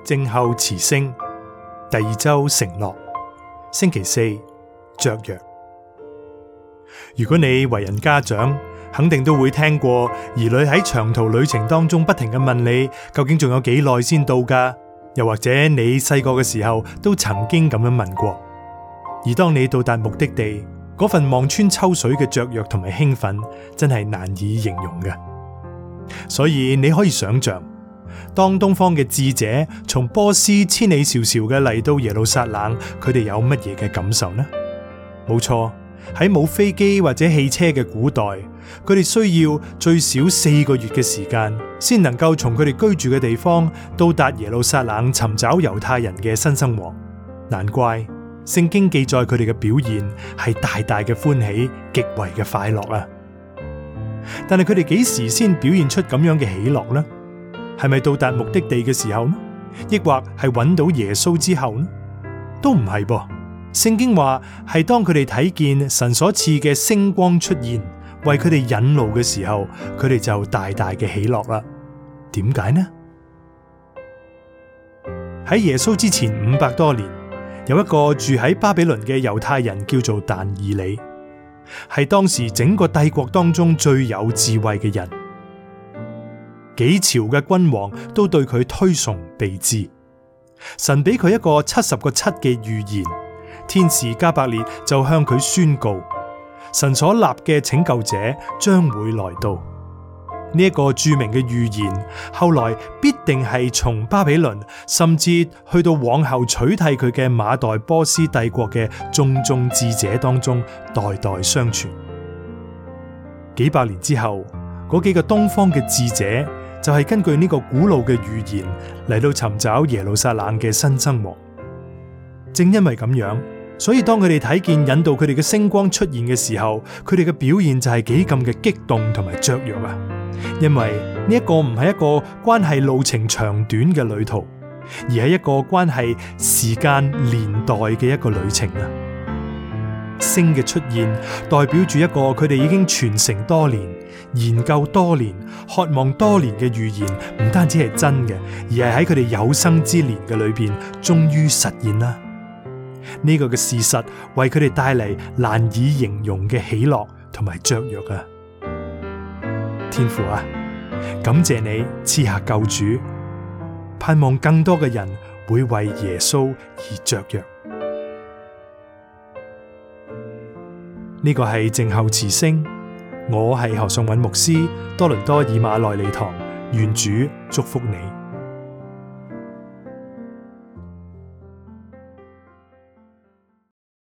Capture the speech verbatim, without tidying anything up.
靜候慈星第二周承諾，星期四雀躍。如果你為人家長，肯定都會聽過兒女喺長途旅程當中不停咁問你，究竟仲有幾耐先到㗎？又或者你細個嘅時候都曾經咁樣問過。而當你到達目的地，嗰份望穿秋水嘅雀躍同埋興奮，真係難以形容嘅。所以你可以想象，當東方嘅智者從波斯千里迢迢嘅嚟到耶路撒冷，佢哋有乜嘢嘅感受呢？冇錯，喺冇飛機或者汽車嘅古代，佢哋需要最少四個月嘅時間，先能夠從佢哋居住嘅地方到達耶路撒冷，尋找猶太人嘅新生王。難怪聖經記載佢哋嘅表現係大大嘅歡喜，極為嘅快樂啊！但係佢哋幾時先表現出咁樣嘅喜樂呢？係咪到達目的地嘅時候呢？抑或係揾到耶穌之後呢？都唔係噃。聖經話係當佢哋睇見神所賜嘅星光出現，為佢哋引路嘅時候，佢哋就大大嘅喜樂啦。點解呢？喺耶穌之前五百多年，有一個住喺巴比倫嘅猶太人叫做但以理，係當時整個帝國當中最有智慧嘅人，幾朝嘅君王都對佢推崇備至。神俾佢一個七十個七嘅預言，天使加百列就向佢宣告，神所立嘅拯救者將會來到。呢一個著名嘅預言，後來必定係從巴比倫，甚至去到往後取替佢嘅馬代波斯帝國嘅眾眾智者當中代代相傳。幾百年之後，嗰幾個東方嘅智者就係根據呢個古老嘅預言嚟到尋找耶路撒冷嘅新生王。正因為咁樣，所以當佢哋睇見引導佢哋嘅星光出現嘅時候，佢哋嘅表現就係幾咁嘅激動同埋雀躍啊！因為呢一個唔係一個關係路程長短嘅旅途，而係一個關係時間年代嘅一個旅程啊！星嘅出現代表住一個佢哋已經傳承多年、研究多年、渴望多年嘅預言，唔單止係真嘅，而係喺佢哋有生之年嘅裏邊，終於實現啦！呢個嘅事實為佢哋帶嚟難以形容嘅喜樂同埋雀躍啊！天父啊，感謝你賜下救主，盼望更多嘅人會為耶穌而雀躍。呢個係靜候慈星，我係何尚韻牧師，多倫多以馬內利堂，願主祝福你。